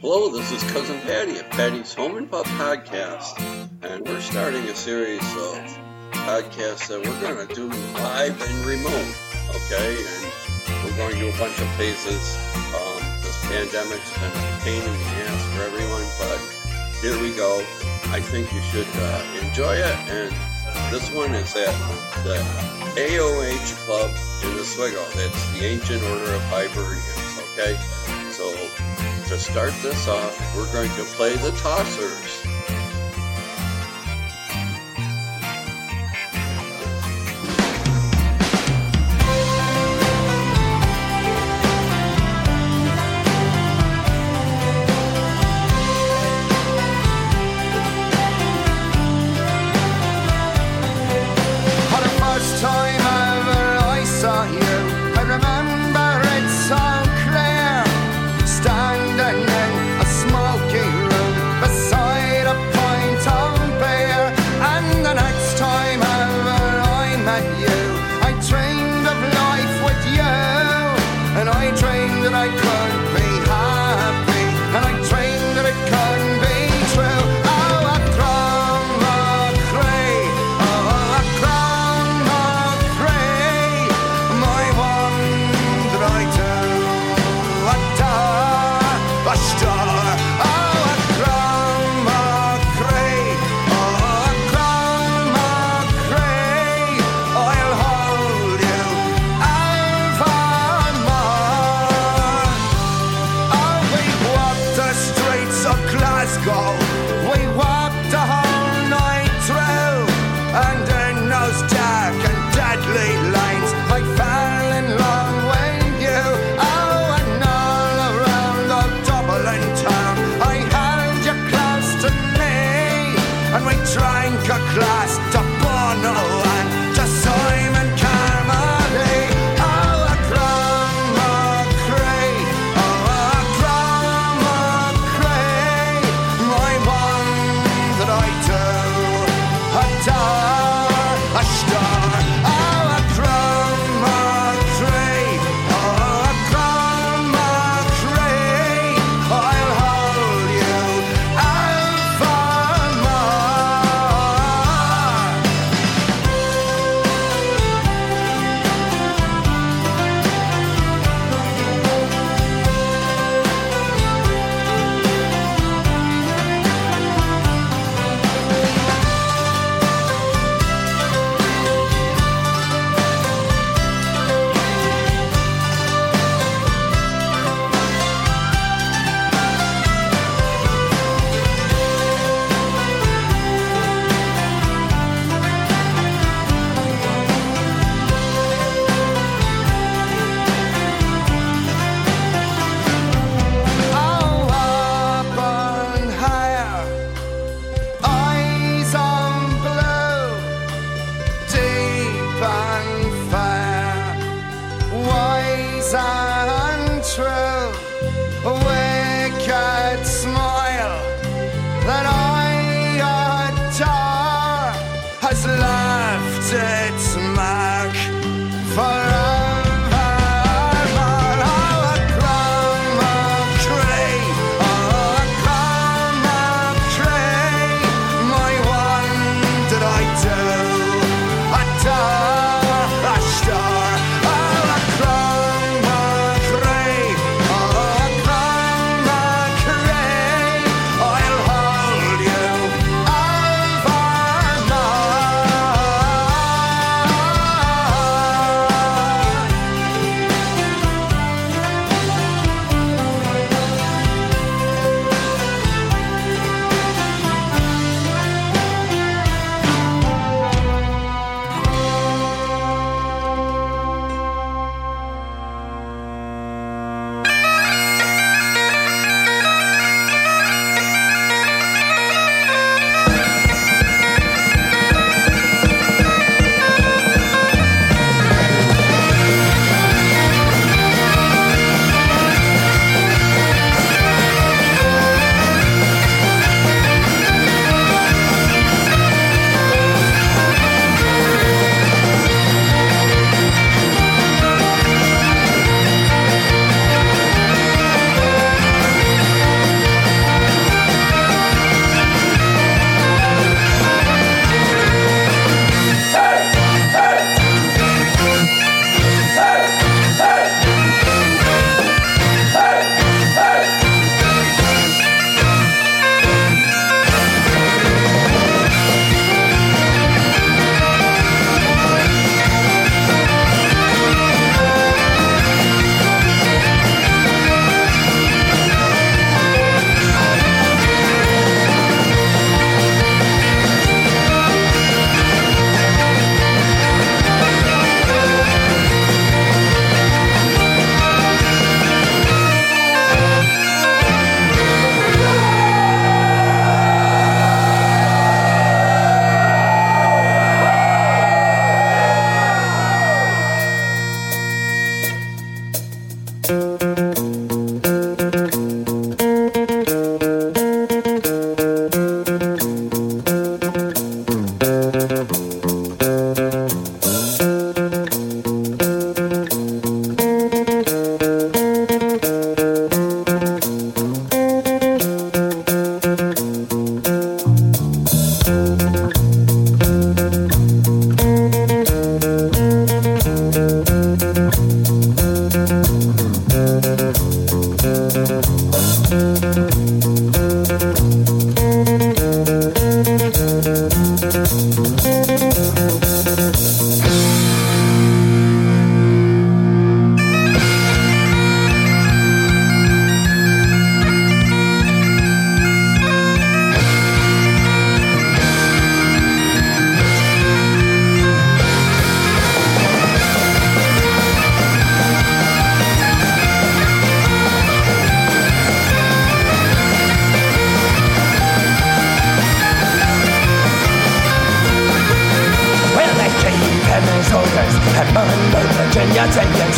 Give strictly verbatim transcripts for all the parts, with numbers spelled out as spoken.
Hello, this is Cousin Patty at Patty's Home and Pub Podcast, and we're starting a series of podcasts that we're going to do live and remote, okay? And we're going to a bunch of places. Um, this pandemic's been a pain in the ass for everyone, but here we go. I think you should uh, enjoy it, and this one is at the A O H Club in Oswego. That's the Ancient Order of Hibernians, okay? So to start this off, we're going to play the Tossers.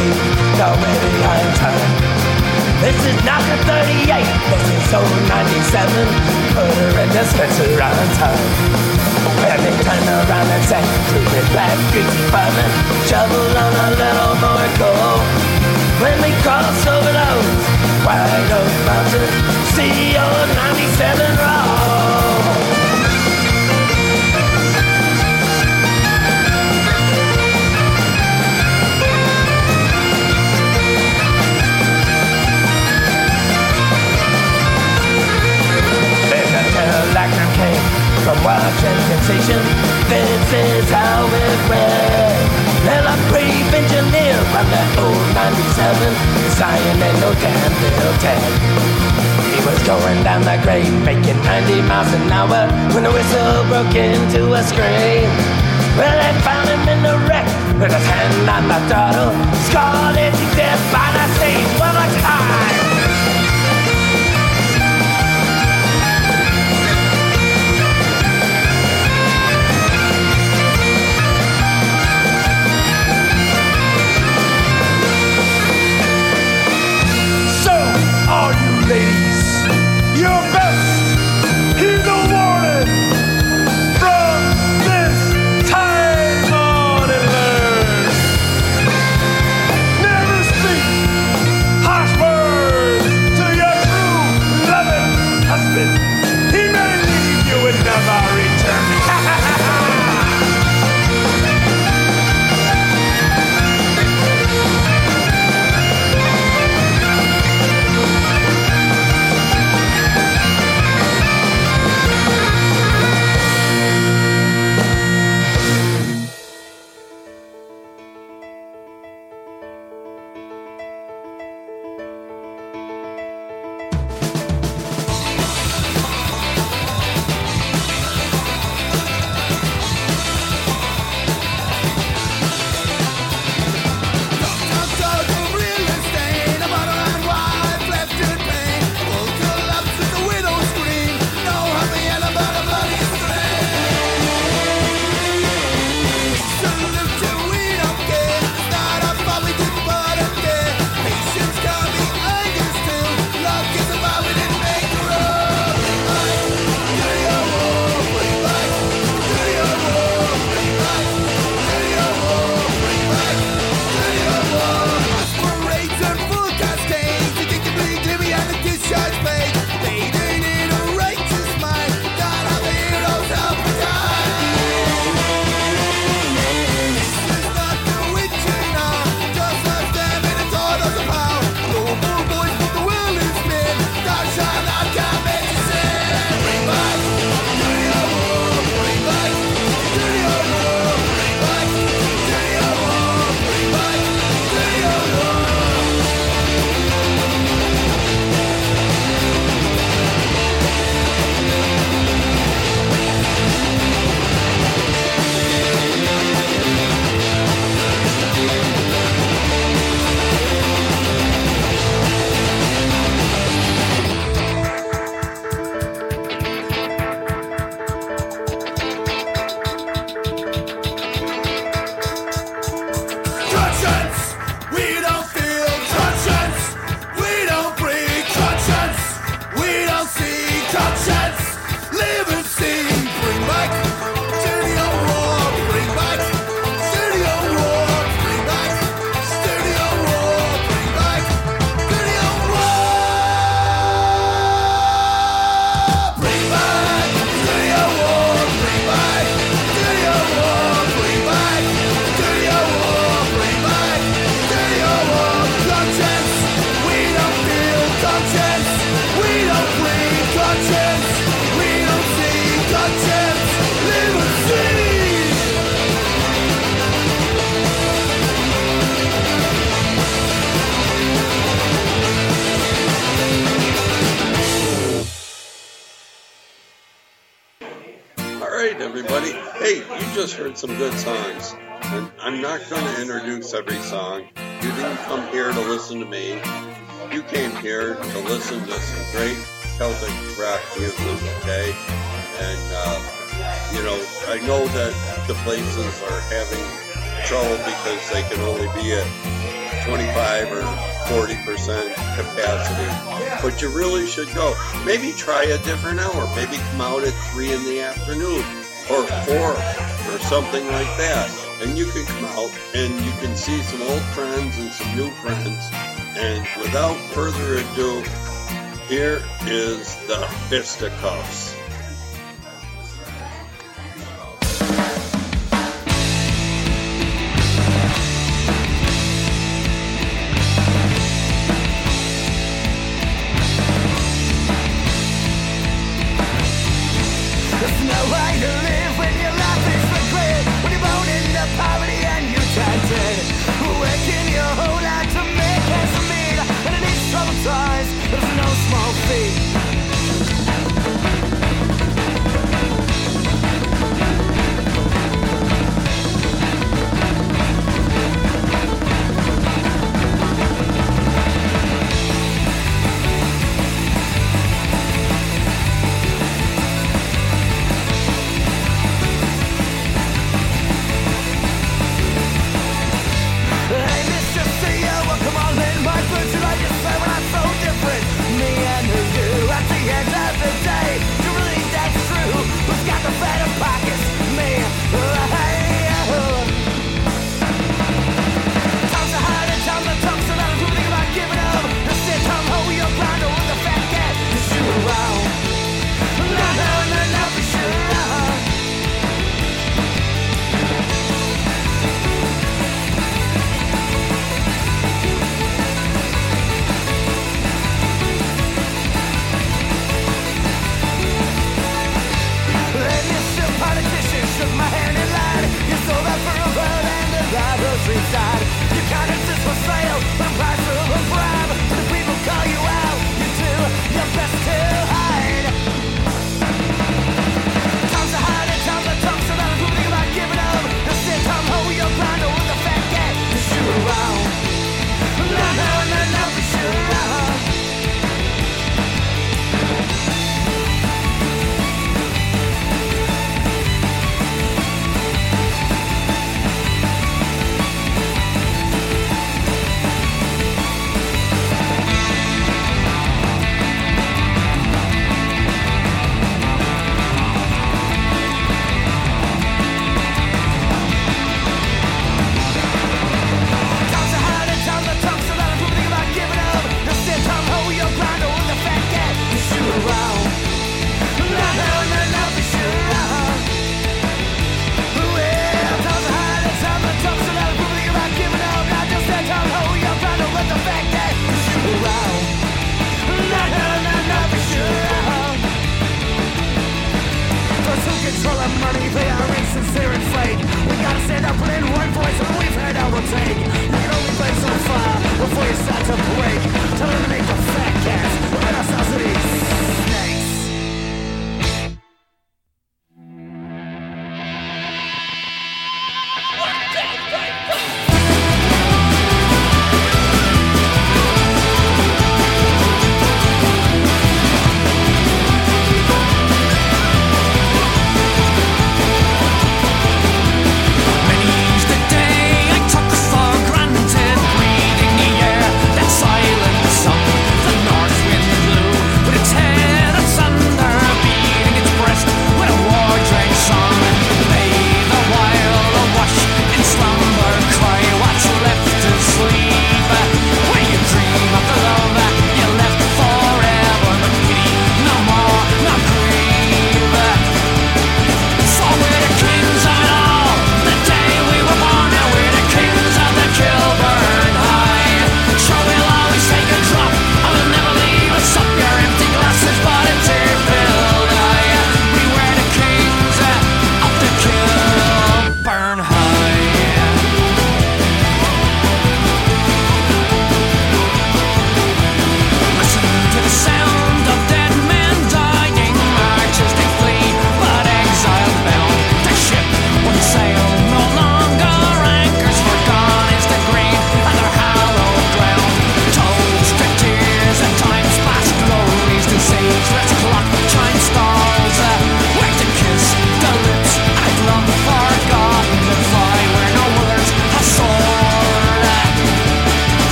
see the way behind time. This is not the thirty-eight, this is old ninety-seven. Put her in the Spencer on time. And they turn around and say, to the black greasy fireman, shovel on a little more coal. When we cross over those wide oak mountains, see old ninety-seven roll. Actor came from Washington Station. This is how it went. Well, a brave engineer on that old ninety-seven, Zion and no damn little Ted. He was going down the grade, making ninety miles an hour, when the whistle broke into a scream. Well, they found him in the wreck with his hand on the throttle, scalded to death by the sea. What a time! All you ladies, your best, heed the warning from this time on and learn. Never speak harsh words to your true loving husband. He may leave you and never return. Everybody, hey, you just heard some good songs, and I'm not going to introduce every song. You didn't come here to listen to me. You came here to listen to some great Celtic rock music, okay? And, uh, you know, I know that the places are having trouble because they can only be at twenty-five or forty percent capacity. But you really should go. Maybe try a different hour. Maybe come out at three in the afternoon or four or something like that. And you can come out and you can see some old friends and some new friends. And without further ado, here is the Fisticuffs. There's no way to live when your life is regret. When you're born into poverty and you die dead. Working your whole life to make ends meet. And in these troubled times, there's no small feat.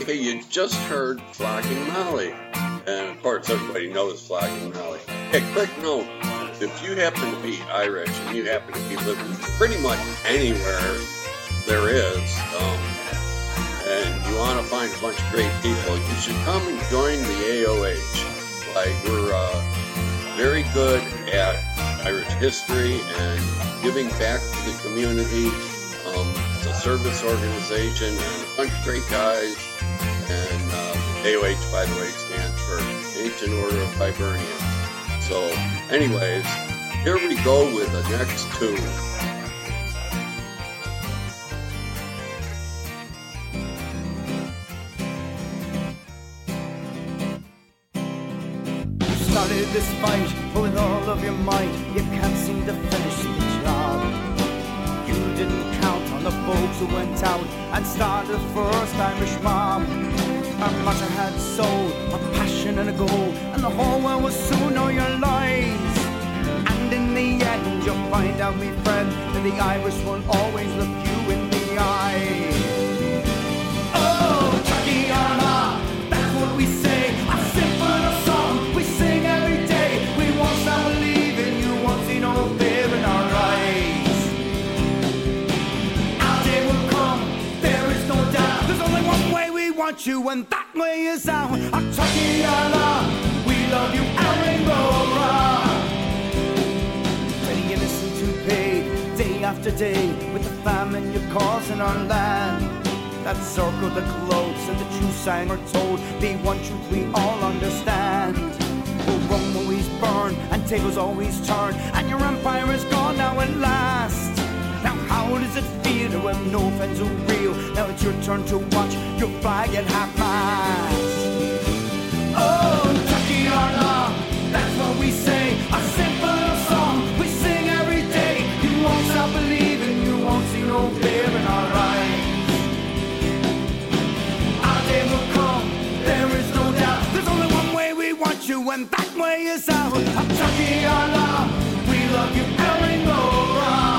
Okay, you just heard Flogging Molly. And of course, everybody knows Flogging Molly. Hey, quick note. If you happen to be Irish and you happen to be living pretty much anywhere there is, um, and you want to find a bunch of great people, you should come and join the A O H. Like, we're uh, very good at Irish history and giving back to the community. Um, it's a service organization and a bunch of great guys. And uh, A O H, by the way, stands for Ancient Order of Hibernians. So, anyways, here we go with the next tune. Started this fight, but with all of your might, you can't seem to finish the job. You didn't count on the folks who went out and started the first Irish mob. Our mother had soul, a passion and a goal, and the whole world will soon know your lies. And in the end, you'll find out, me friend, that the Irish will always look you in the eye. Oh, Chucky Armagh, that's what we say. A simple song we sing every day. We won't stop believing, you won't see no fear in our eyes. Our day will come, there is no doubt. There's only one way we want you, and that way is out. A Chucky Armagh, we love you, and Rainbow Rock. Pretty innocent to pay, day after day, with the famine you're causing our land. That circle, the globes, and the true sign are told. The one truth we all understand. Well, Rome always burn, and tables always turn, and your empire is gone now at last. Now how does it feel to have no friends who real? Now it's your turn to watch your flag at half-mast. Oh, Chucky Armagh, that's what we say. A simple song we sing every day. You won't stop believing, you won't see no fear in our eyes. Will come, there is no doubt. There's only one way we want you, and that way is out. I'm Chucky Armagh, we love you, and Rainbow Rock.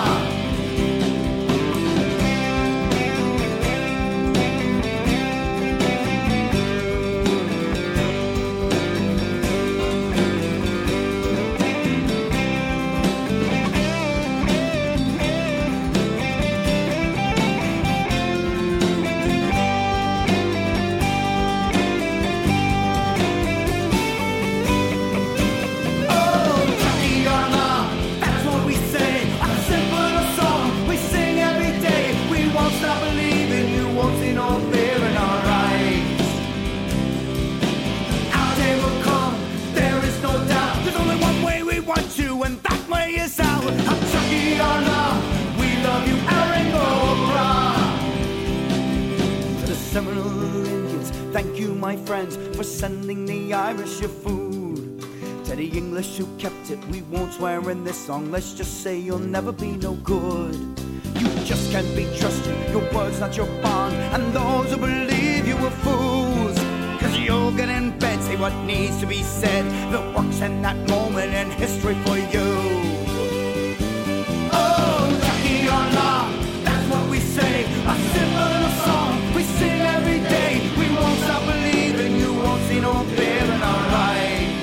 And that way is out. I'm Chucky Armagh, we love you, and Rainbow Rock. To the Seminole Indians, thank you, my friends, for sending the Irish your food. To the English who kept it, we won't swear in this song. Let's just say you'll never be no good. You just can't be trusted, your word's not your bond, and those who believe you are fools. Cause you'll get in bed, say what needs to be said, that works in that moment in history for you. Oh, Chucky Armagh, that's what we say. A simple song we sing every day. We won't stop believing, you won't see no fear in our eyes.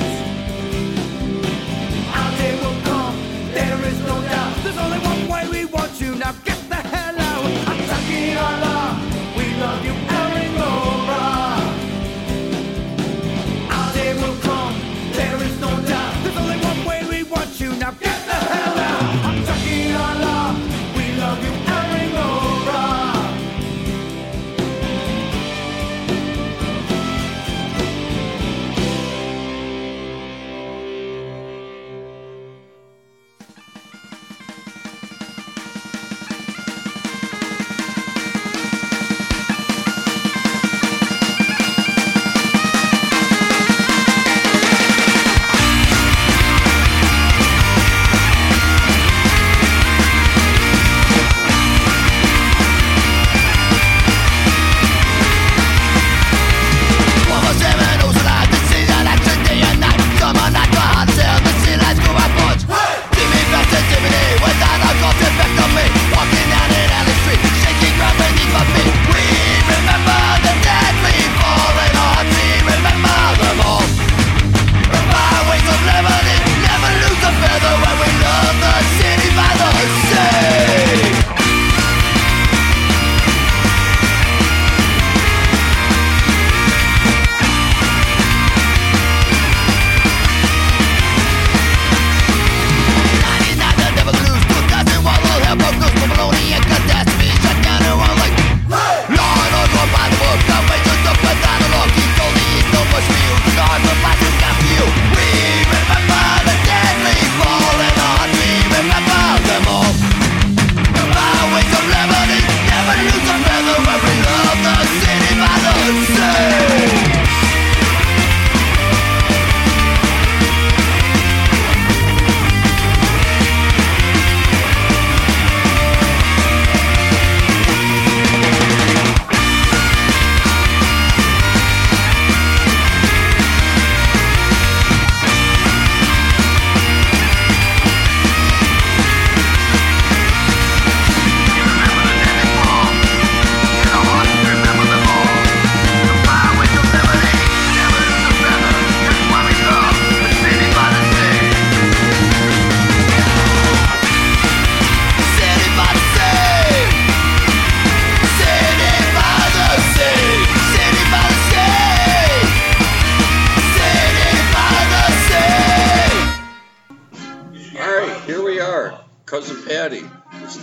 Our day will come, there is no doubt. There's only one way we want you, now get the hell out. A Chucky Armagh, we love you, and Rainbow Rock. Will come, there is no doubt. There's only one way we want you, now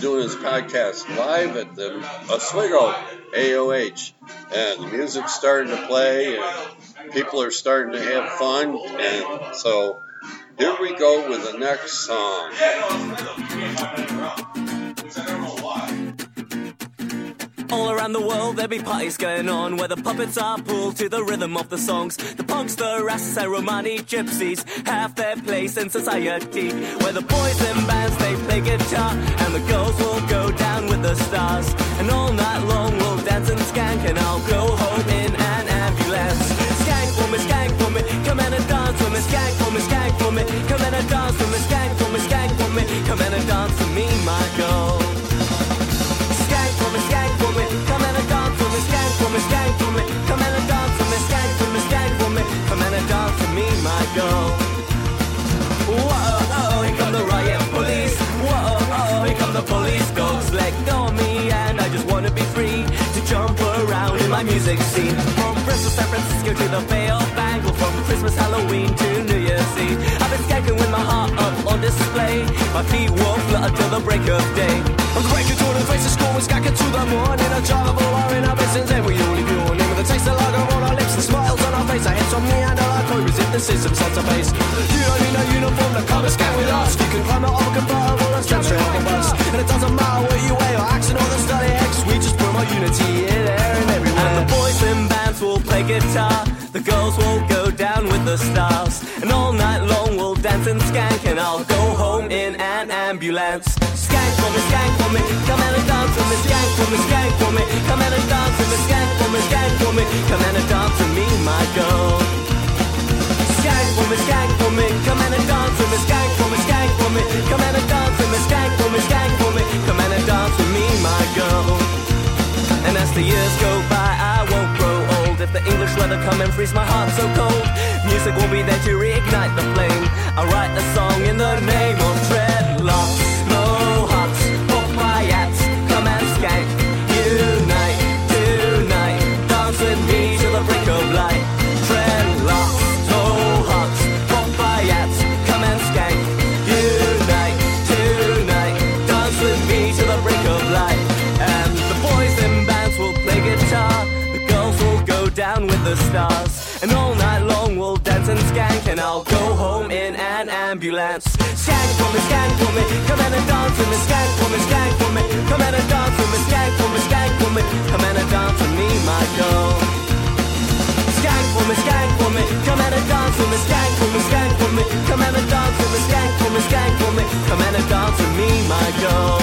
doing this podcast live at the Oswego A O H, and the music's starting to play, and people are starting to have fun, and so here we go with the next song. All around the world there be parties going on where the puppets are pulled to the rhythm of the songs. The punks, the Rastas and Romani gypsies have their place in society, where the boys in bands they play guitar and the girls will go down with the stars. And all night long we'll dance and skank, and I'll go home in an ambulance. Skank for me, skank for me, come and dance for me. Skank for me, skank for me, come and dance for me. Skank for me, skank for me, come and dance for me, my girl. Skank for me, skank for me, come and dance for me. Skank for me, skank for me, come and dance for me. Skank for me, skank for me, come and dance for me, my girl. Whoa, oh, here come the riot police. Whoa, oh, here come the police dogs. Let go of me, and I just wanna be free to jump around in my music scene. From Bristol, San Francisco to the Bay of Bengal, from Christmas, Halloween to New Year's Eve, I've been skanking with my heart up on display. My feet won't flutter till the break of day. I'm cranking to the faces, scoring, skanking to the morning. A jar of war in our business, and we only be on with the taste of lager on our lips and smiles on our face. I hit some neander like Kobe's if the system sets a pace. You don't need a uniform to come and scan with us. You can climb out of a convertible and stand straight on the bus. And it doesn't matter what you weigh or accent or the study X. We just put our unity in there and everywhere. And the boys in bands will play guitar, the girls will go down with the stars. And all night long we'll dance and skank, and I'll go home in an ambulance. Skank for me, skank for me, come and dance for me. Skank for me, skank for me, come and dance for me. Skank for me, skank for me, come and dance for me, my girl. Skank for me, skank for me, come and dance for me. Skank for me, skank for me, come and dance for me. Skank for me, skank for me, come and dance for me, my girl. And as the years go by, I won't grow old. If the English weather come and freeze my heart so cold, music will be there to reignite the flame. I'll write a song in the name of dreadlocks. No huts, pop riots, come and skank. Unite, tonight, dance with me till the break of light. Dreadlocks, no huts, pop riots, come and skank. Unite, tonight, dance with me till the break of light. And the boys in bands will play guitar, the girls will go down with the stars. And all night long we'll dance and skank, and I'll go home in an ambulance. Skank for me, skank for me, come and dance for me. Skank for me, skank for me, come and dance for me. Skank for me, skank for me, come and dance for me, my girl. Skank for me, skank for me, come and dance for me. Skank for me, skank for me, come and dance for me. Skank for me, skank for me, come and dance for me, my girl.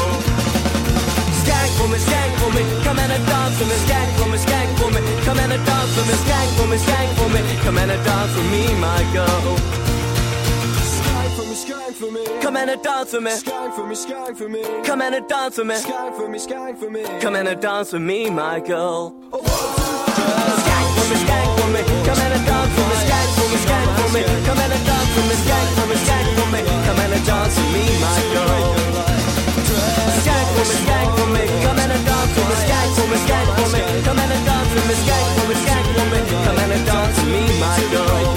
Skank for me, skank for me, come and dance for me. Skank for me, skank for me, come and dance for me. Skank for me, skank for me, come and dance for me, my girl. Skank for me, skank for me, come and dance for me. Skank for me, skank for me, come and dance for me. Skank for me, skank for me, come and dance for me, my girl. Skank for me, skank for me, come and dance for me. Skank for me, skank for me, come and dance for me. Skank for me, skank for me, come and dance for me, my girl. Skank for me, skank for me, come and dance for me. Skank for me, skank for me, come and dance for me. Skank for me, skank for me, come and dance for me, my girl.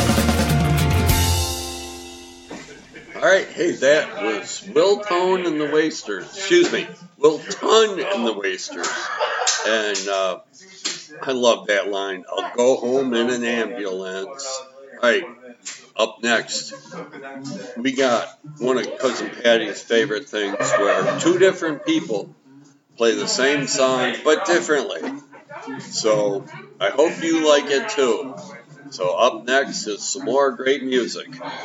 All right, hey, that was Will Tone and the Wasters. Excuse me, Will Ton and the Wasters. And uh, I love that line. I'll go home in an ambulance. All right, up next, we got one of Cousin Patty's favorite things where two different people play the same song but differently. So I hope you like it too. So up next is some more great music.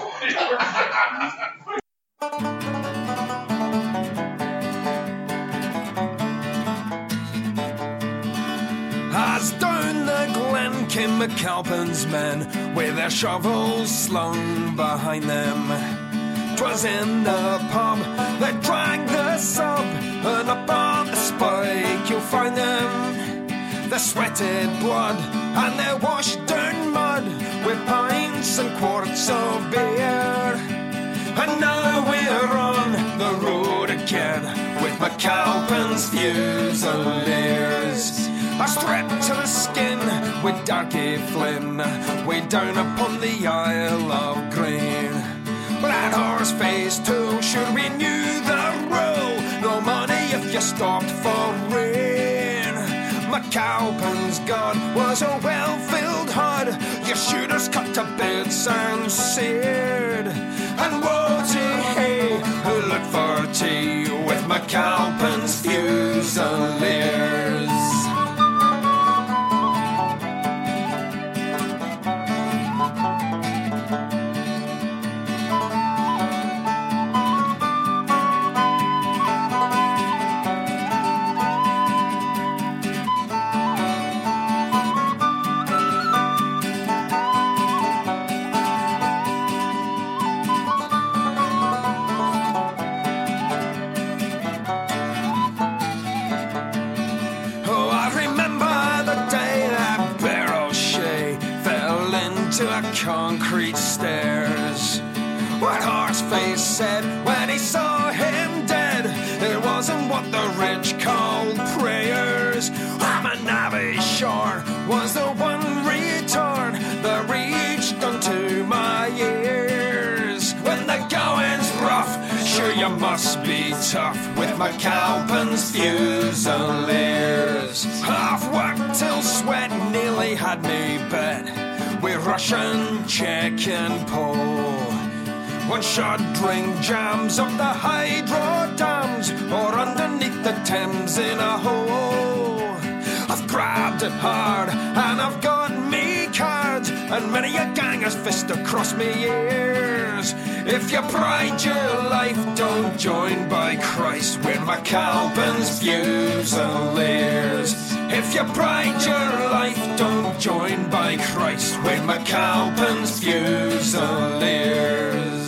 As down the glen came McAlpin's men, with their shovels slung behind them. 'Twas in the pub they dragged the sub, and up on the spike you'll find them. They sweated blood and they washed down mud with pints and quarts of beer. And now we're on the road again with McAlpin's Fusiliers. A stripped to the skin with Darky Flynn, way down upon the Isle of Grain. But at horse face too, sure we knew the rule, no money you stopped for rain. McAlpin's gun was a well-filled hod. Your shooters cut to bits and seared. And woe to he who looked for tea with McAlpin's Fusiliers. Concrete stairs. What Horseface said when he saw him dead, it wasn't what the rich called prayers. Amanavi Shore was the one return that reached unto my ears. When the going's rough, sure you must be tough with McAlpin's Fusiliers. Half whacked till sweat nearly had me bet. With Russian, Czech and Pole. One shot drink jams up the hydro dams or underneath the Thames in a hole. I've grabbed it hard and I've got me cards, and many a ganger's fist across me ears. If you pride your life, don't join by Christ with McAlpin's Fusiliers. If you pride your life, don't join by Christ with McAlpin's Fusiliers.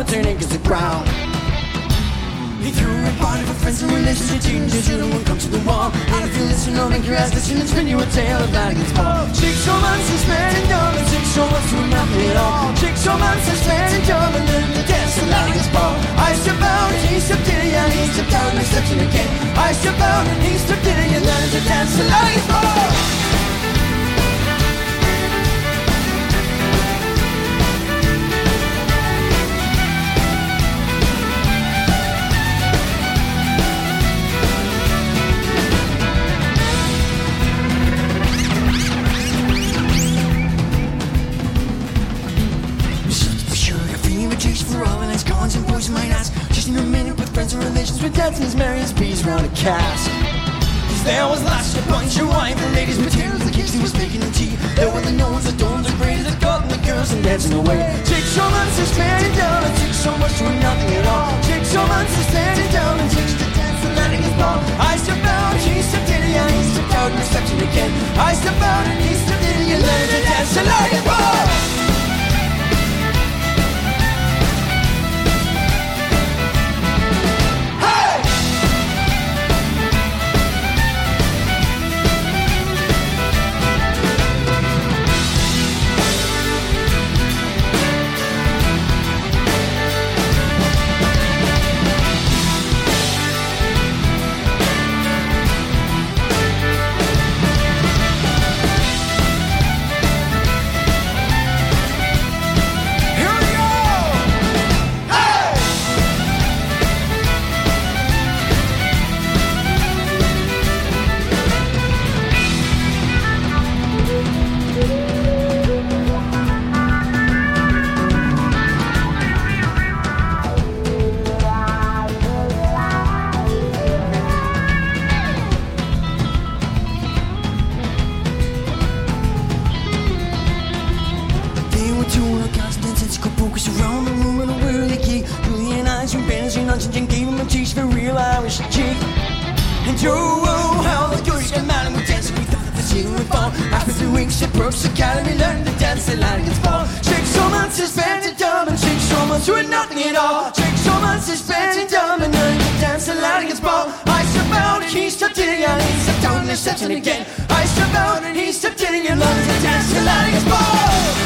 over ten acres of ground. He threw a party for friends and relations, your teenagers, you don't want to come to the wall. And if you listen, I'll make your ass listen and spin you a tale of Lanigan's Ball. Chicks, romance, and spending dumb, and chicks, romance, doing nothing at all. Chicks, romance, and spending dumb, and learn to dance to Lanigan's Ball. I stepped out and he stepped in, and he stepped out and I stepped in again. I stepped out and he stepped in, and learned to dance to Lanigan's Ball. And boys might ask, just in a minute with friends and relations, with dads and his Marius peas round a cask. Cause there was lots of bunch of wine for ladies' materials, the kicks he was making the tea. There were the knowns, the dorms, the grades, the gotten the girls and dancing away. Chicks, romance is standing down, and chicks so much doing nothing at all. Chicks, romance is standing down, and chicks to dance the Lanigan's Ball. I stepped out, he stepped in, and he stepped out, and I stepped in again. I stepped out, and he stepped in, and learned to dance the Lanigan's Ball. And Joe, oh, how the good got mad and we danced and we thought that the ceiling would fall. After three weeks at Brooks Academy, learned to dance at Lanigan's Ball. Chicks, romance is spent and dumb, and chicks, romance doing nothing at all. Chicks, romance is spent and dumb, and learned to dance at Lanigan's Ball. I stepped out and he stepped in and he stepped down and I stepped in again. I stepped out and he stepped in and learned to dance at Lanigan's Ball.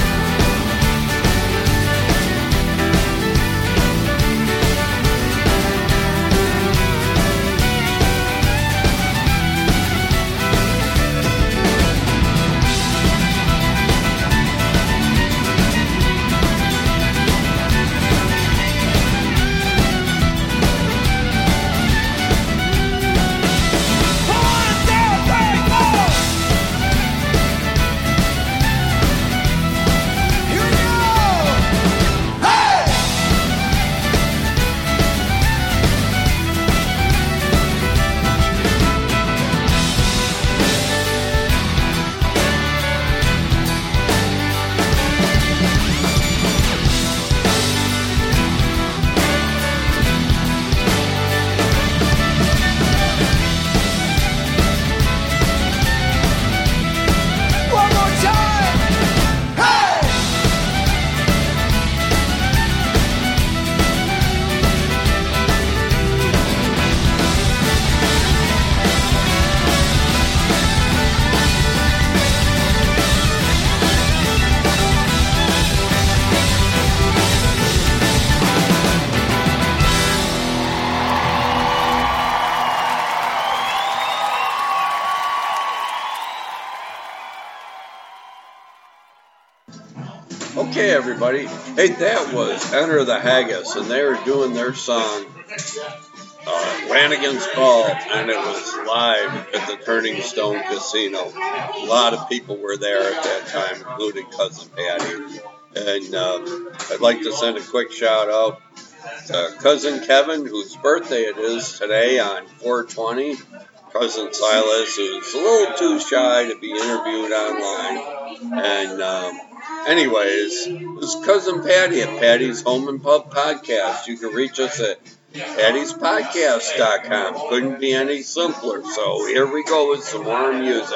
Okay, everybody. Hey, that was Enter the Haggis, and they were doing their song, uh, Lanigan's Ball, and it was live at the Turning Stone Casino. A lot of people were there at that time, including Cousin Patty. And uh, I'd like to send a quick shout out to Cousin Kevin, whose birthday it is today on four twenty. Cousin Silas, who's a little too shy to be interviewed online. And um, anyways, this is Cousin Patty at Patty's Home and Pub Podcast. You can reach us at pattys podcast dot com. Couldn't be any simpler. So here we go with some more music.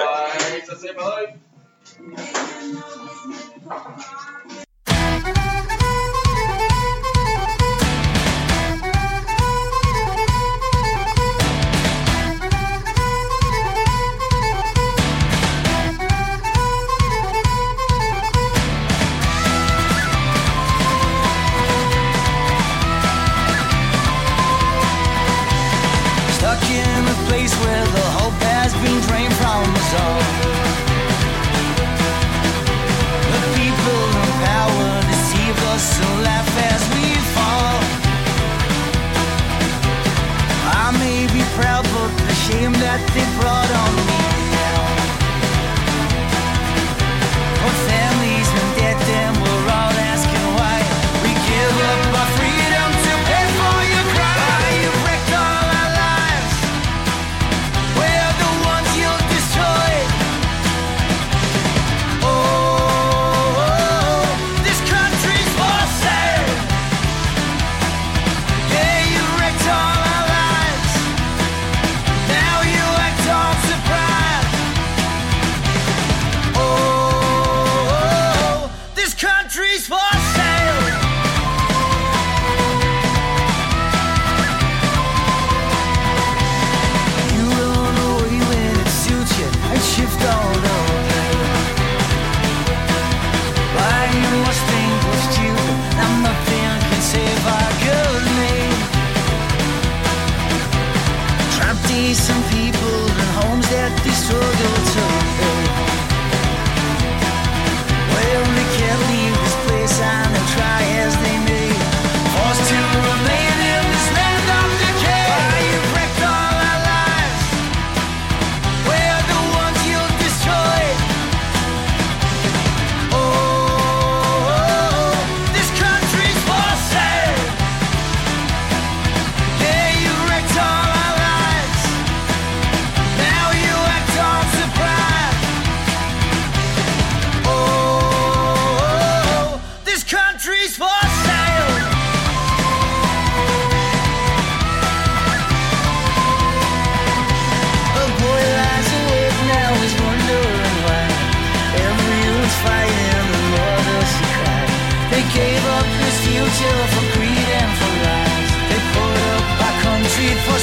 you for greed and for lies. They put up our country for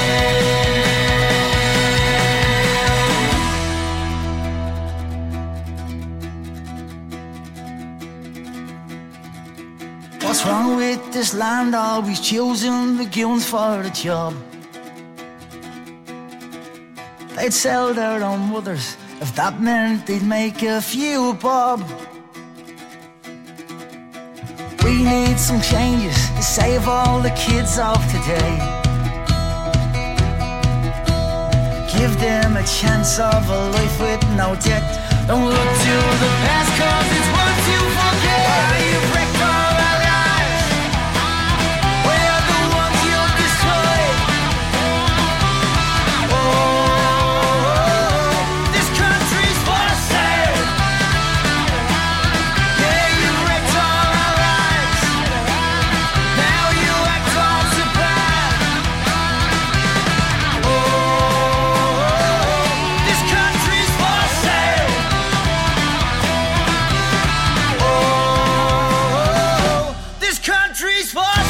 sale. What's wrong with this land? Always choosing the goons for the job. They'd sell their own mothers if that meant they'd make a few bob. We need some changes to save all the kids of today. Give them a chance of a life with no debt. Don't look to the past, cause it's what you forget. Why you've wrecked all our lives. We're the ones you've destroyed. Oh, this country's for sale. Yeah, you've wrecked all our lives. Now you act all too bad. Oh, this country's for sale. Oh, this country's for sale.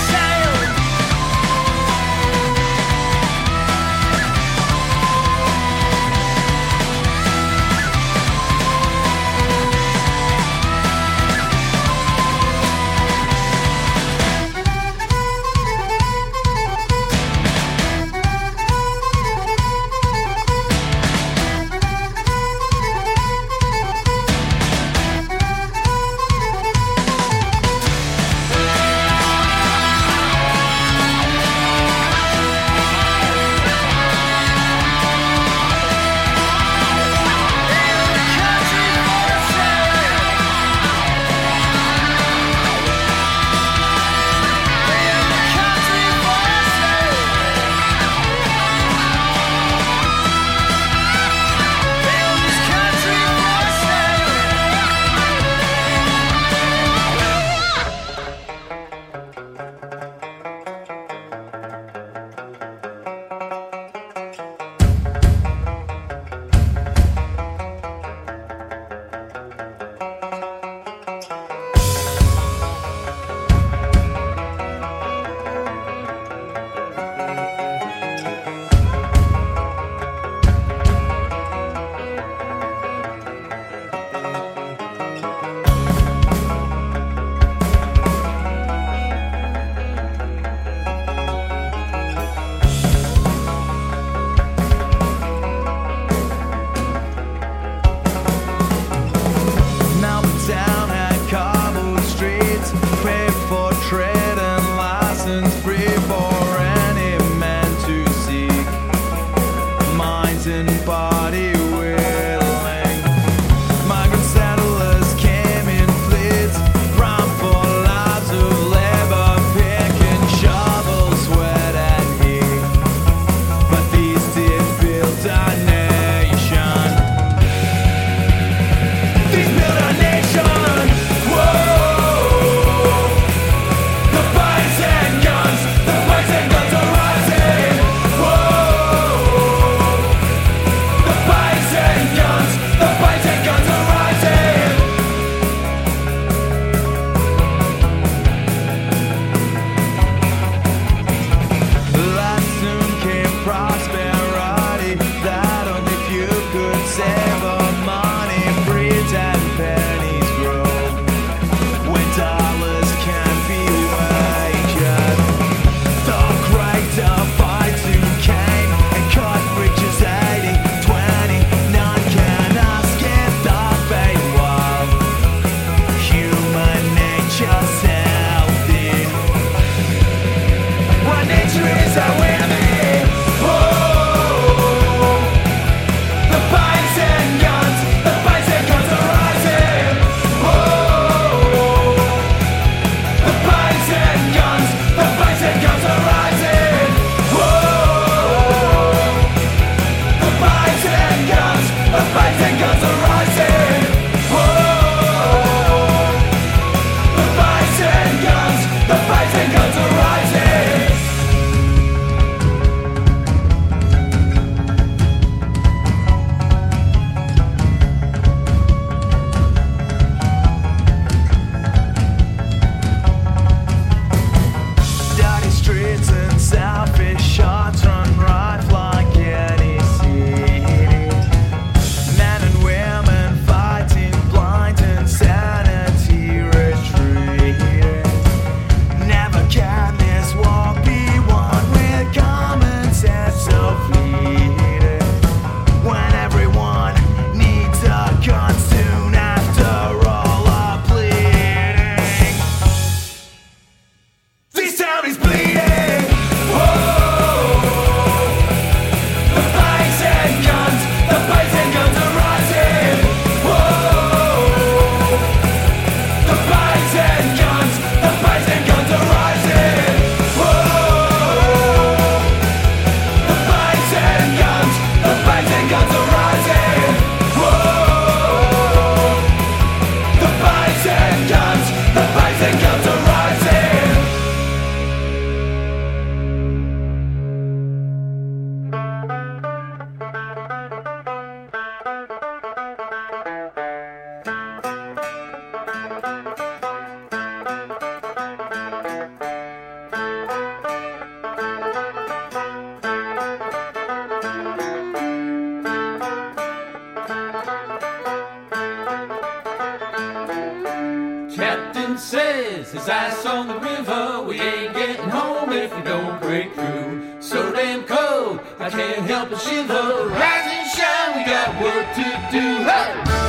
says there's ice on the river. We ain't getting home if we don't break through. So damn cold, I can't help but shiver. Rise and shine, we got work to do. Hey!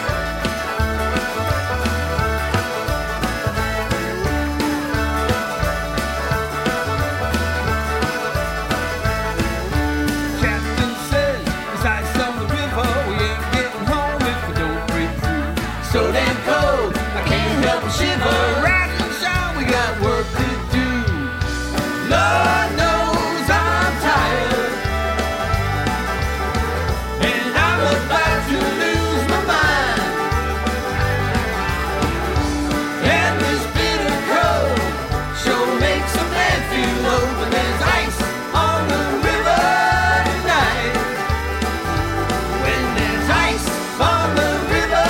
So damn cold, I can't help but shiver. Rise and shine, we got work to do. Lord knows I'm tired, and I'm about to lose my mind. And this bitter cold sure makes a man feel low. When there's ice on the river tonight, when there's ice on the river.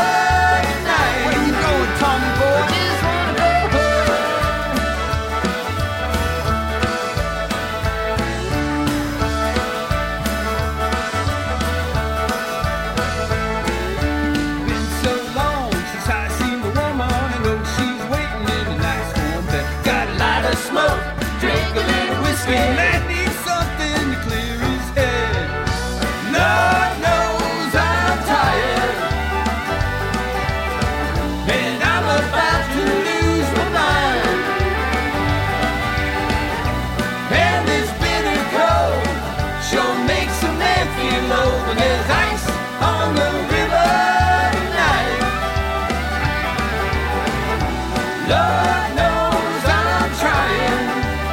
Man needs something to clear his head. Lord knows I'm tired, and I'm about to lose my mind. And this bitter cold sure makes a man feel low. When there's ice on the river tonight, Lord knows I'm trying.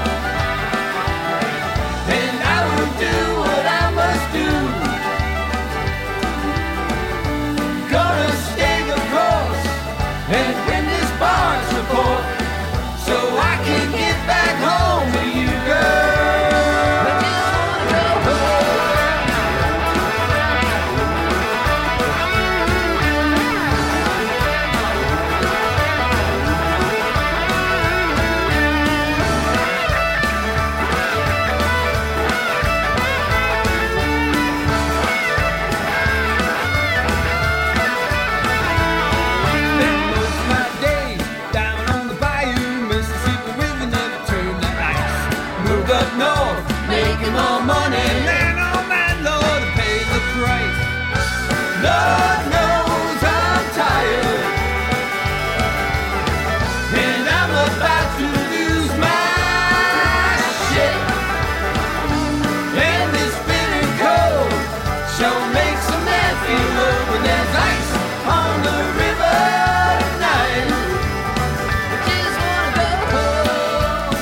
And win this Barnes report, so I can get back home to you, girl. I just wanna making more money, man, oh man, Lord, to pay the price. Lord knows I'm tired, and I'm about to lose my shit. And this bitter cold sure makes a man feel low. When there's ice on the river tonight, I just wanna go home.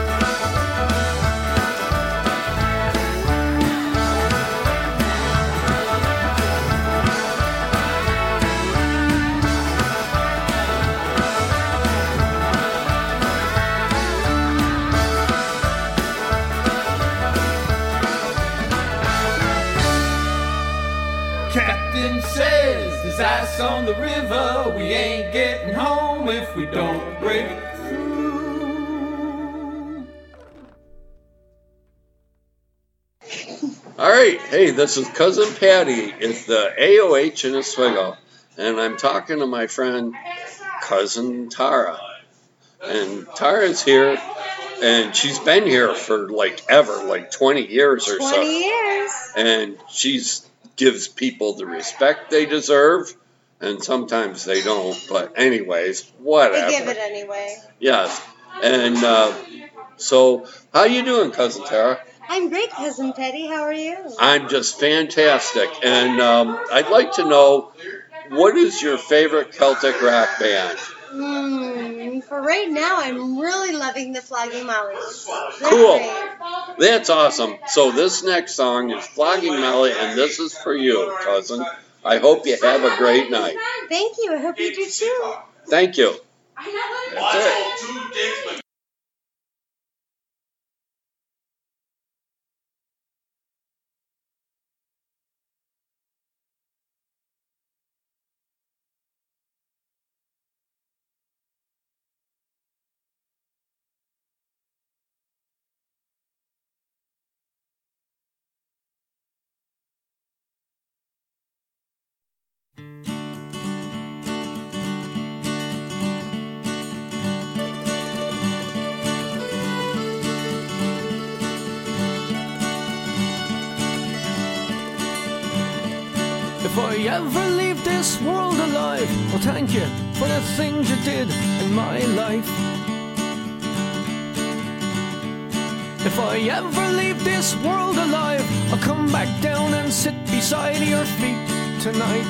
Captain says there's ice on the river. We ain't getting home if we don't break through. All right, hey, this is Cousin Patty. It's the A O H in Oswego, and I'm talking to my friend Cousin Tara. And Tara's here, and she's been here for like ever, like twenty years or so. twenty years. And she's gives people the respect they deserve, and sometimes they don't. But anyways, whatever. We give it anyway. Yes, and uh, so how you doing, Cousin Tara? I'm great, Cousin Teddy. How are you? I'm just fantastic, and um, I'd like to know, what is your favorite Celtic rock band? Mm, for right now, I'm really loving the Flogging Mollies. They're Cool. great. That's awesome. So this next song is Flogging Molly, and this is for you, cousin. I hope you have a great night. Thank you. I hope you do too. Thank you. That's it. If I ever leave this world alive, well, thank you for the things you did in my life. If I ever leave this world alive, I'll come back down and sit beside your feet tonight.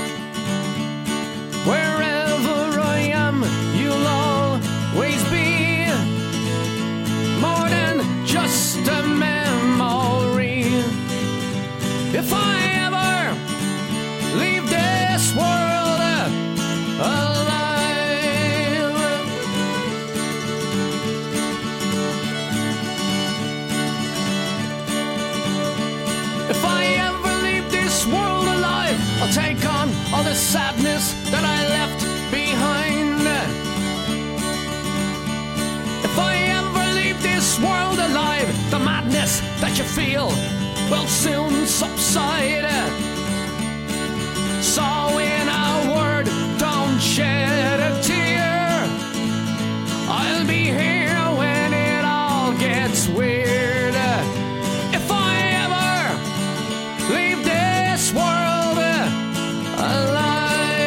Wherever I am, you'll always be more than just a memory. If I ever leave this world alive, if I ever leave this world alive, I'll take on all the sadness that I left behind. If I ever leave this world alive, the madness that you feel will soon subside. So in a word, don't shed a tear. I'll be here when it all gets weird. If I ever leave this world alive.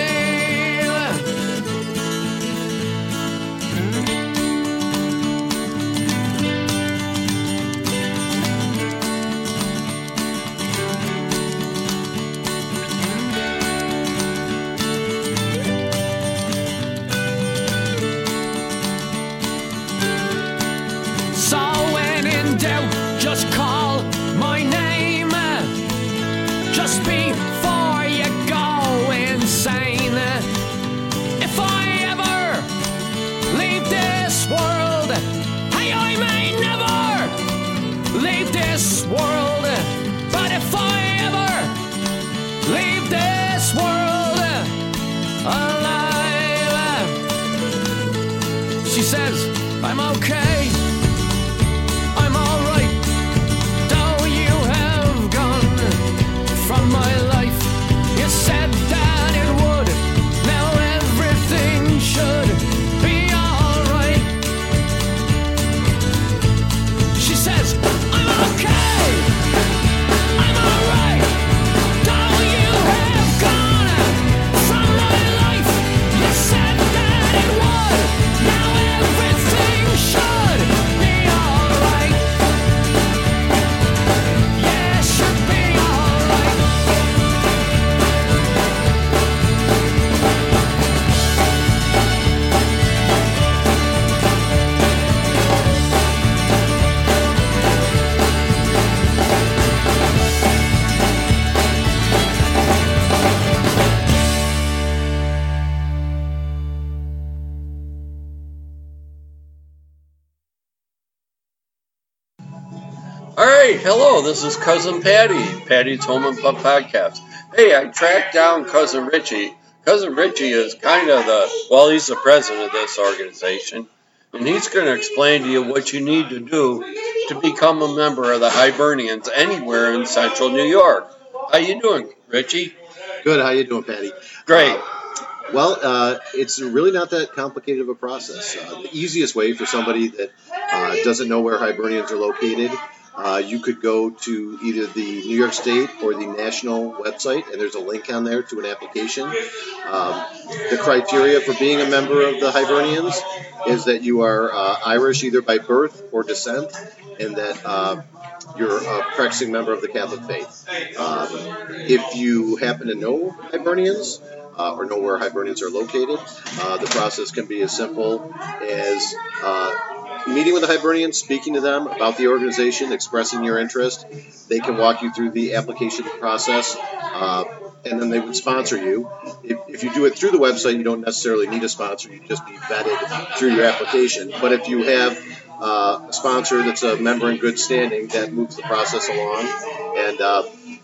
Just call my name just before you go insane. If I ever leave this world, hey, I may never leave this world, but if I ever leave this world alive, she says, I'm okay. From my life, you said that it would. Now everything should be alright. She says, I'm okay, I'm alright. Though you have gone from my life, you said that it would. Now everything should be alright. Yeah, should be alright. All right, hello, this is Cousin Patty, Patty's Home and Pub Podcast. Hey, I tracked down Cousin Richie. Cousin Richie is kind of the, well, he's the president of this organization, and he's going to explain to you what you need to do to become a member of the Hibernians anywhere in central New York. How you doing, Richie? Good, how you doing, Patty? Great. Uh, well, uh, it's really not that complicated of a process. Uh, the easiest way for somebody that uh, doesn't know where Hibernians are located, Uh, you could go to either the New York State or the national website, and there's a link on there to an application. Um, the criteria for being a member of the Hibernians is that you are uh, Irish either by birth or descent, and that uh, you're a practicing member of the Catholic faith. Um, if you happen to know Hibernians, Uh, or know where Hibernians are located, uh, the process can be as simple as uh, meeting with the Hibernians, speaking to them about the organization, expressing your interest. They can walk you through the application process, uh, and then they would sponsor you. If, if you do it through the website, you don't necessarily need a sponsor. You just be vetted through your application. But if you have uh, a sponsor that's a member in good standing, that moves the process along, and uh,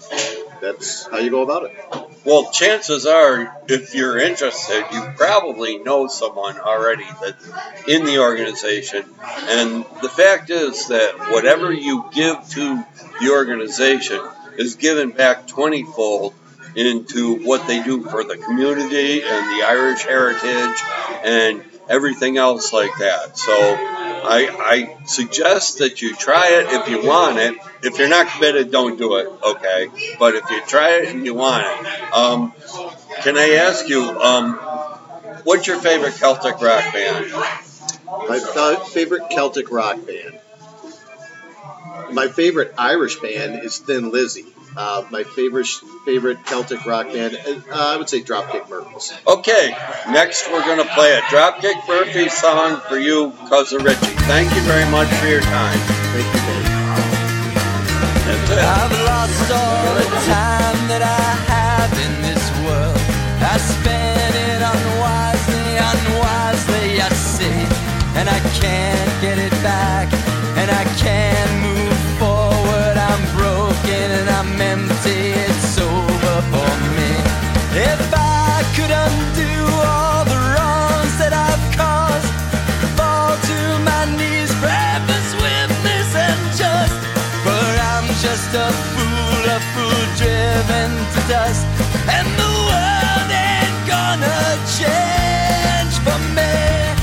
that's how you go about it. Well, chances are, if you're interested, you probably know someone already that's in the organization. And the fact is that whatever you give to the organization is given back twenty-fold into what they do for the community and the Irish heritage and everything else like that. So I, I suggest that you try it if you want it. If you're not committed, don't do it, okay? But if you try it and you want it, um, can I ask you, um, what's your favorite Celtic rock band? My uh, favorite Celtic rock band. My favorite Irish band is Thin Lizzy. Uh, my favorite favorite Celtic rock band, uh, I would say Dropkick Murphys. Okay, next we're going to play a Dropkick Murphys song for you, Cousin Richie. Thank you very much for your time. Thank you, Dave. That's it. I've lost all the time that I have in this world. I spent it unwisely, unwisely, I see. And I can't get it back, and I can't move forward. I'm broken and I'm empty, it's over for me. If I could undo all the wrongs that I've caused, fall to my knees, pray for swiftness and just. But I'm just a fool, a fool driven to dust, and the world ain't gonna change for me.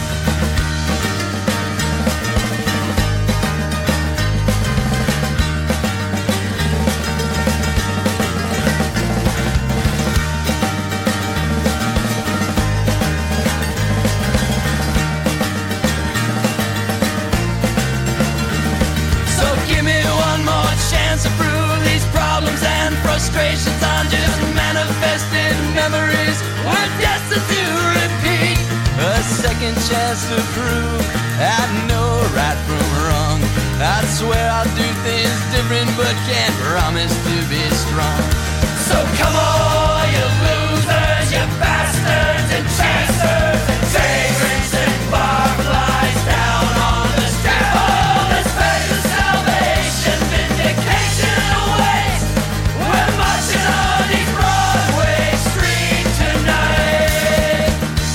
To prove these problems and frustrations, I'm just manifesting memories we're destined to repeat. A second chance to prove I know right from wrong. I swear I'll do things different, but can't promise to be strong. So come on, you losers, you bastards and chasers and vagrants and barflies down on the street. Oh, this faith of salvation, vindication awaits. We're marching on these Broadway streets tonight.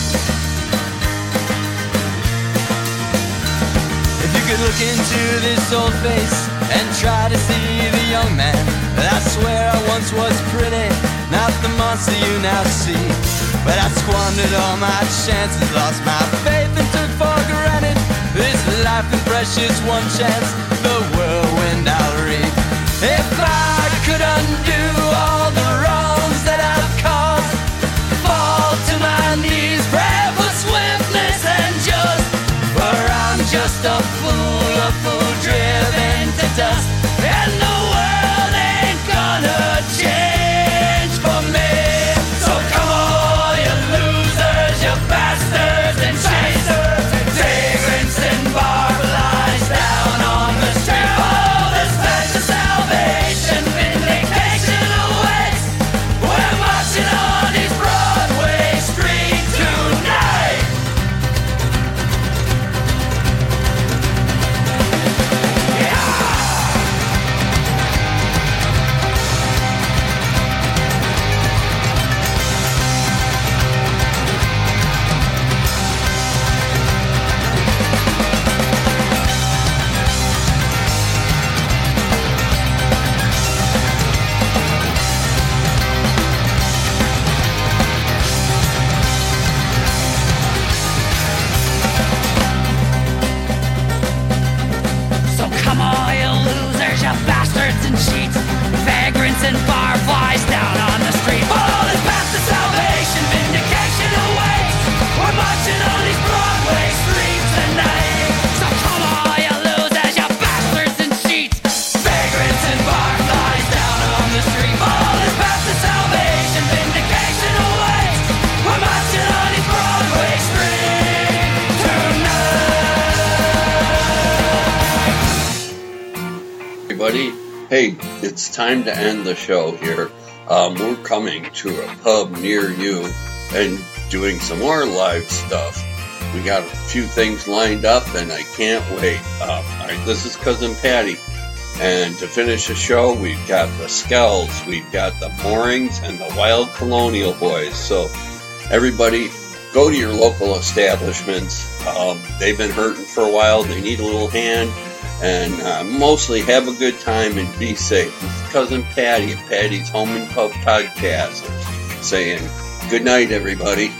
If you could look into this old face and try to see the young man that I swear I once was pretty, not the monster you now see. But I squandered all my chances, lost my faith and took for granted this life and precious one chance, the whirlwind I'll reap. If I could undo all the wrongs that I've caused, fall to my knees, pray for swiftness and just. For I'm just a fool, a fool driven to dust, and the world ain't gonna change for me. So come on, you losers, you bastards and chasers, vagrants and barflies down on the street. Oh, this path to salvation, vindication awaits. We're marching on these Broadway streets tonight. So come on, you losers, you bastards and cheats, vagrants and barflies down on the street. Follow this path to salvation, vindication awaits. We're marching on these Broadway streets tonight. So come on, you losers, you bastards and cheats, vagrants and barflies down on the street. Follow this path to salvation, vindication awaits. We're marching on these Broadway streets tonight. Everybody, hey, it's time to end the show here. Um, we're coming to a pub near you and doing some more live stuff. We got a few things lined up, and I can't wait. Uh, all right, this is Cousin Patty, and to finish the show, we've got the Skells, we've got the Moorings, and the Wild Colonial Boys. So, everybody, go to your local establishments. Um, they've been hurting for a while. They need a little hand. And uh, mostly have a good time and be safe. This is Cousin Patty at Patty's Home and Pub Podcast saying good night, everybody.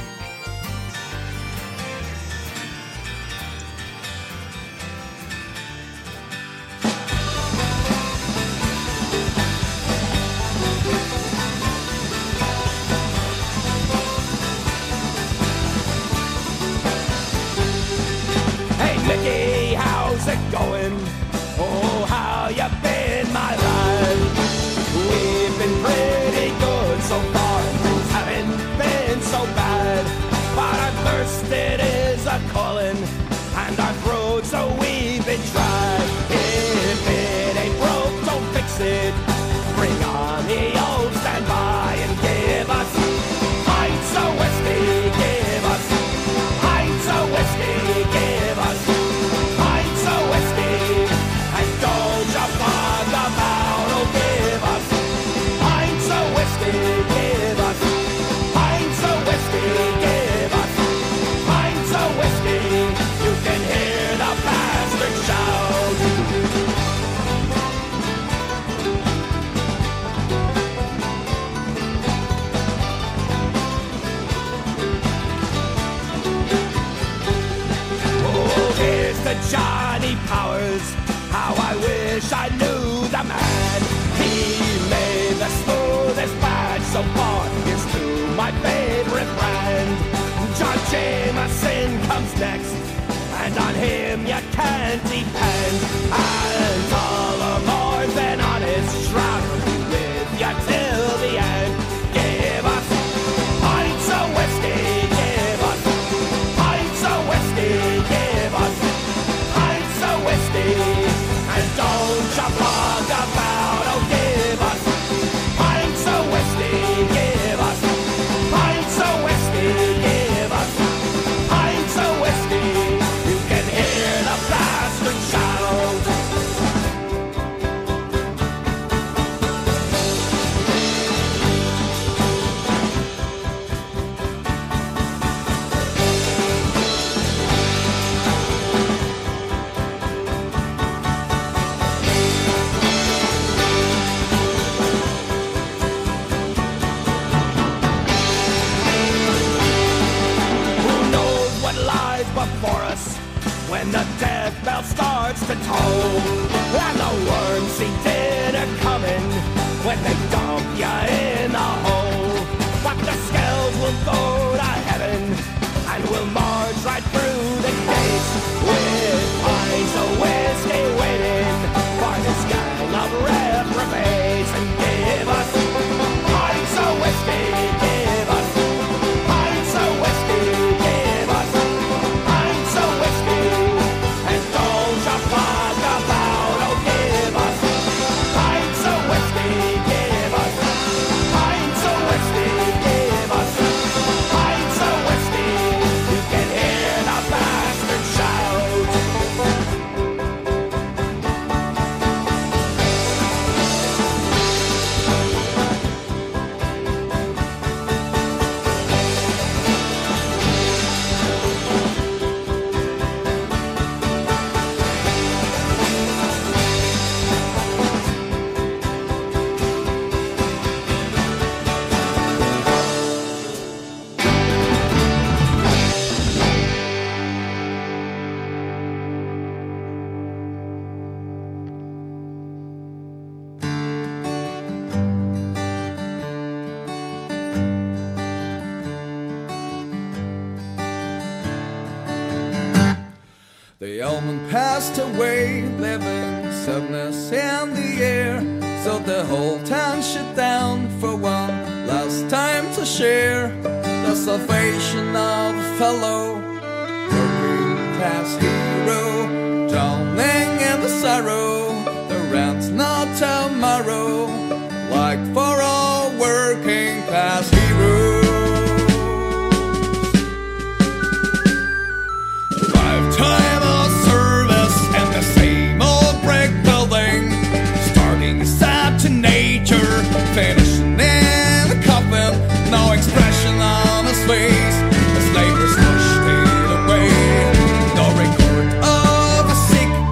going? Oh, how you been, my lad? We've been pretty good so far. Things haven't been so bad. But our thirst, it is a calling, and our throat, so we've been tried. If it ain't broke, don't fix it. Bring on the old standby and give us pints of whiskey. Give us pints of whiskey. Give us pints of whiskey. And don't you bug about. Oh, give us pints of whiskey. Give us pints of whiskey. Give us pints of whiskey. You can hear the bastard shout. Oh, here's to Johnny Powers. How I wish I knew the man. He made the smoothest badge so far. Here's to my favorite brand. John Jameson comes next, and on him you can't depend. And Tullamore then on his shroud will be with you till the end. Give us pints of whiskey. Give us pints of whiskey. Give us pints of whiskey. And don't you bug about. Oh, give us pints of whiskey. Give us pints of whiskey. Give us pints of whiskey. You can hear the bastard shout. Who knows what lies before us when the death bell starts to toll? And the worms see dinner coming when they dump you in a hole. But the skells will go to heaven and will march right through the gates with pints of whiskey waiting for this gang of reprobates. And give us pints of whiskey. Give us pints of whiskey. Give us pints of whiskey. And don't you bug about. Oh, give us pints of whiskey. Give us pints of whiskey. Give us pints of whiskey. You can hear the bastard shout. The almond passed away, leaving sadness in the air. So the whole town shut down for one last time to share the salvation of a fellow working class hero, drowning in the sorrow. There ends no tomorrow, like for all working class heroes. Lifetime of service in the same old brick building, starting sad to nature, finishing in the coffin, no expression on his face, as labor's pushed it away. No record of a sick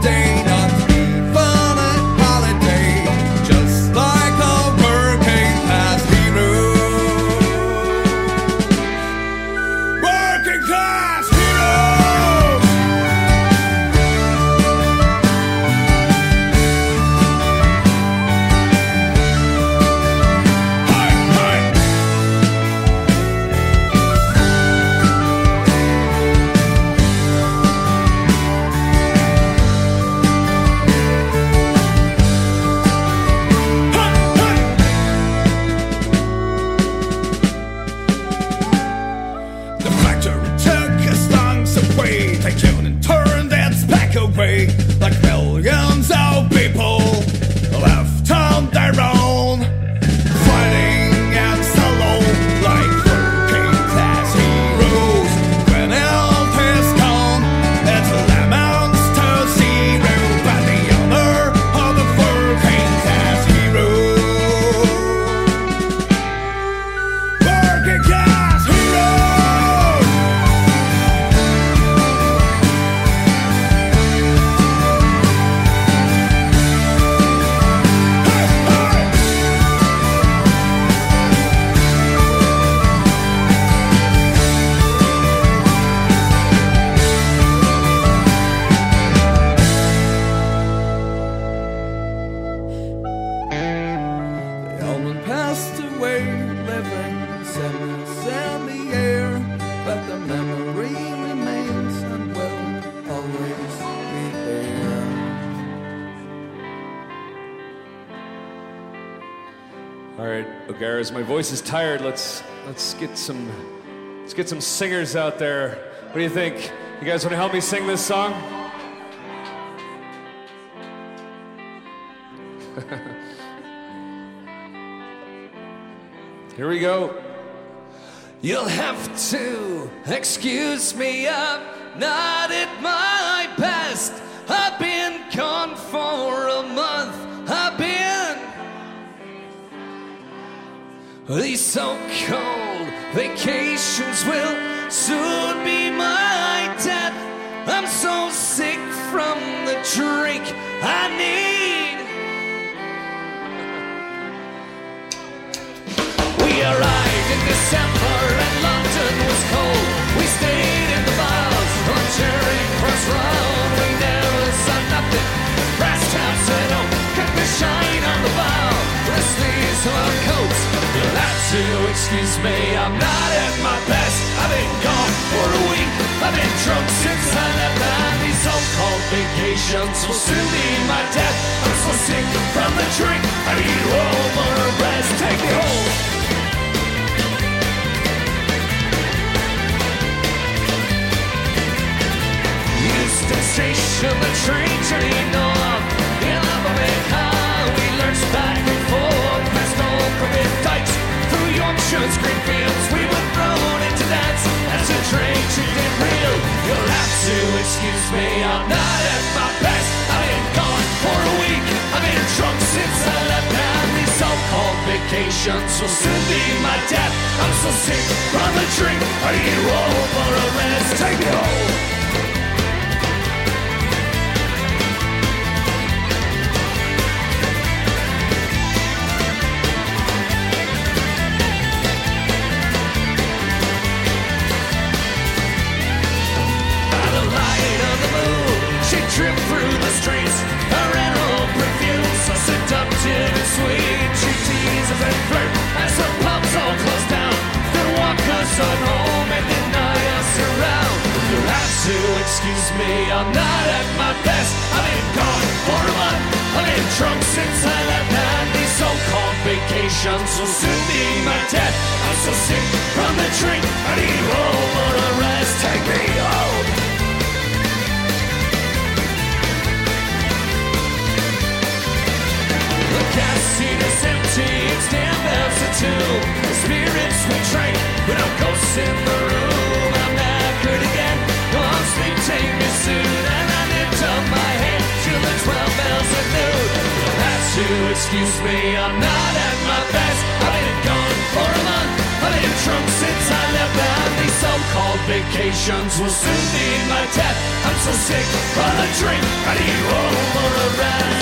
All right, O'Gara's, my voice is tired. Let's let's get some let's get some singers out there. What do you think? You guys want to help me sing this song? Here we go. You'll have to excuse me, I'm not at my best. I've been gone for a month. I've been these so-called vacations will soon be my death. I'm so sick from the drink I need. We arrived in December and London was cold. We stayed in the bars on Charing Cross Road. We never saw nothing. Brass taps at home, kept the shine on the bow. The sleeves of our coats. You'll have to excuse me, I'm not at my best. I've been gone for a week. I've been drunk since I left. And these so-called vacations will soon be my death. I'm so sick from the drink. I need home or a rest. Take me home. Euston Station, the train journey north. In America, we lurched back and forth past old crooked dikes, through Yorkshire's green fields. We were thrown into dance as the train chipped in real. You'll have to excuse me, I'm not at my best. I've been gone for a week. I've been drunk since I left. And these so-called vacations will soon be my death. I'm so sick from the drink. I need home for a rest. Take me home. Trip through the streets, her animal perfume, so seductive and sweet. She teases and flirts as the pubs all close down, then walk us on home and deny us around. You'll have to excuse me, I'm not at my best. I've been gone for a month, I've been drunk since I left. And these so-called vacations will soon be my death. I'm so sick from the drink, I need home or a rest. Take me home. The casino is empty, it's damn bells are two. The spirits we drank, but no ghosts in the room. I'm knackered again, come sleep, take me soon. And I lift up my head till the twelve bells are noon. You'll have to excuse me, I'm not at my best. I've been gone for a month, I've been drunk since I left. And these so-called vacations will soon be my death. I'm so sick from the drink, I need home or a rest.